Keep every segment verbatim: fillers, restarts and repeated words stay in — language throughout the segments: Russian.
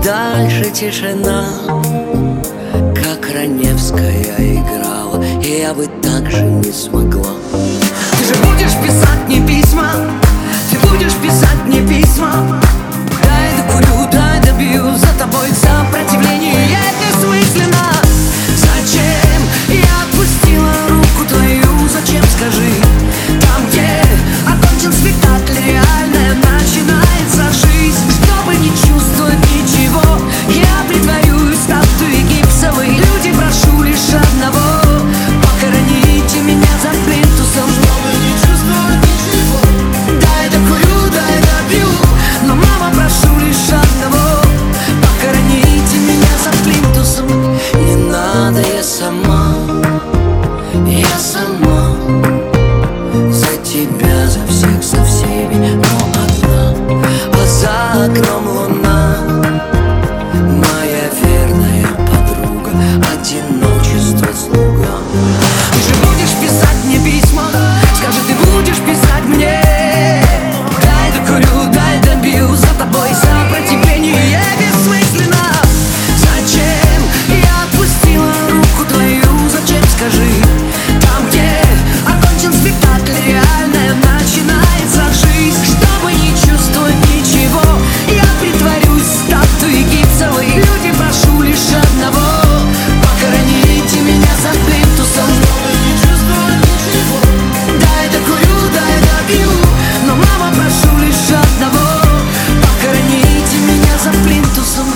дальше тишина. Как Раневская играла, и я бы так же не смогла. Ты же будешь писать мне письма, ты будешь писать мне письма. Дай докурю, дай добью, за тобой сопротивление бессмысленно. Зачем я отпустила руку твою, зачем, скажи? Там, где окончен спектакль, реальная начинается жизнь. Чтобы не чувствовать ничего, я притворюсь статуей гипсовой. Люди, прошу лишь одного: похороните меня за плинтусом. Чтобы не чувствовать ничего, дай докурю, дай добью. Но, мама, прошу лишь одного: похороните меня за плинтусом. Не надо, я сама, я сама. За тебя, за всех, со всеми, но одна. А за окном луна, моя верная подруга, одиночество слуга. Ты же будешь писать мне письма, скажи, ты будешь писать мне. Дай докурю, дай добью, за тобой сопротивление бессмысленно. Зачем я отпустила руку твою, зачем, скажи? Там, где окончен спектакль, реальная начинается жизнь. Чтобы не чувствовать ничего, я притворюсь статуей гипсовой. Люди, прошу лишь одного: похороните меня за плинтусом. Чтобы не чувствовать ничего, дай докурю, дай добью. Но, мама, прошу лишь одного: похороните меня за плинтусом.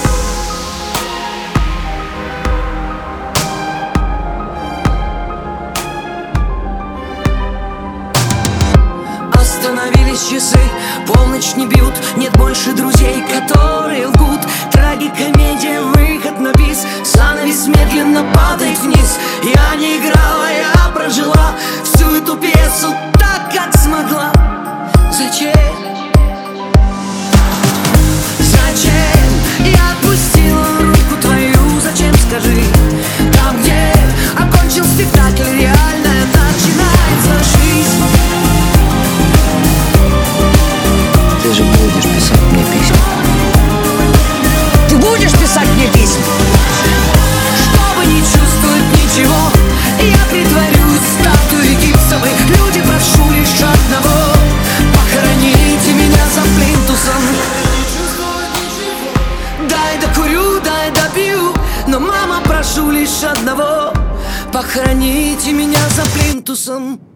Остановились часы, полночь не бьют, нет больше друзей, которые лгут. Трагикомедия, выход на бис, занавес медленно падает вниз. Я не играла, я прожила всю эту пьесу так, как смогла. Зачем? Зачем я отпустила руку твою, зачем, скажи? Там, где окончен спектакль, реальная начинается жизнь. Ты же будешь писать мне письма. Ты будешь писать мне письма. Чтобы не чувствовать ничего, я притворюсь статуей гипсовой. Люди, прошу лишь одного: похороните меня за плинтусом. Дай докурю, дай добью. Но, мама, прошу лишь одного: похороните меня за плинтусом.